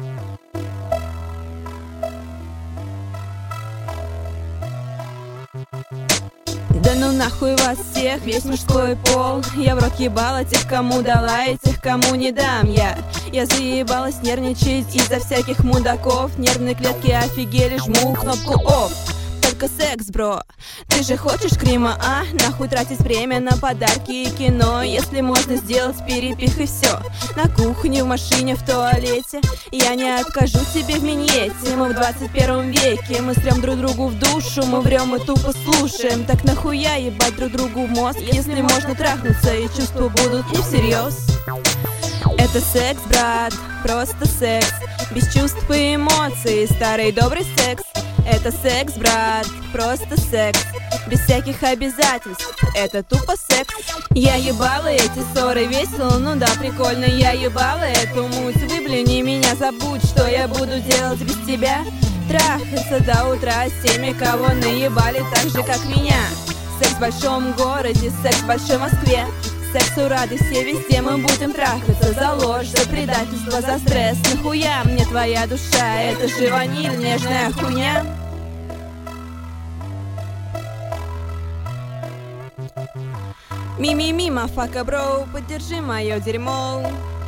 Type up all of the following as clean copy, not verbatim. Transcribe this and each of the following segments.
Да ну нахуй вас всех, весь мужской пол. Я в рот ебала тех, кому дала, и тех, кому не дам я. Я заебалась нервничать из-за всяких мудаков. Нервные клетки офигели, жму кнопку off. Только секс, бро. Ты же хочешь крима, а? Нахуй тратить время на подарки и кино. Если можно сделать перепих и все. На кухне, в машине, в туалете. Я не откажу тебе в миньете. Мы в 21 веке. Мы срем друг другу в душу. Мы врем и тупо слушаем. Так нахуя ебать друг другу в мозг, если можно трахнуться и чувства будут не всерьез? Это секс, брат, просто секс. Без чувств и эмоций, старый добрый секс. Это секс, брат, просто секс. Без всяких обязательств, это тупо секс. Я ебала эти ссоры, весело, ну да, прикольно. Я ебала эту муть, выплюни меня, забудь, что я буду делать без тебя. Трахаться до утра с теми, кого наебали так же, как меня. Секс в большом городе, секс в большой Москве. Сексу рады все везде, мы будем трахаться. За ложь, за предательство, за стресс. Нахуя мне твоя душа, это же ваниль, нежная хуйня. Мими-мимо, фака, бро, поддержи мое дерьмо.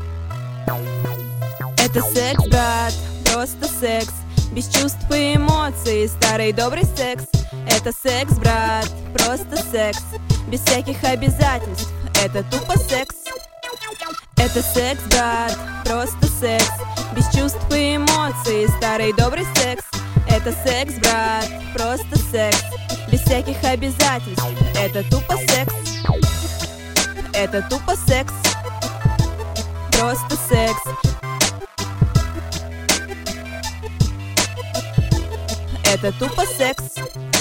Это секс, брат, просто секс. Без чувств и эмоций, старый добрый секс. Это секс, брат, просто секс. Без всяких обязательств, это тупо секс. Это секс, брат, просто секс. Без чувств и эмоций, старый добрый секс. Это секс, брат, просто секс. Без всяких обязательств, это тупо секс. Это тупо секс. Просто секс. Это тупо секс.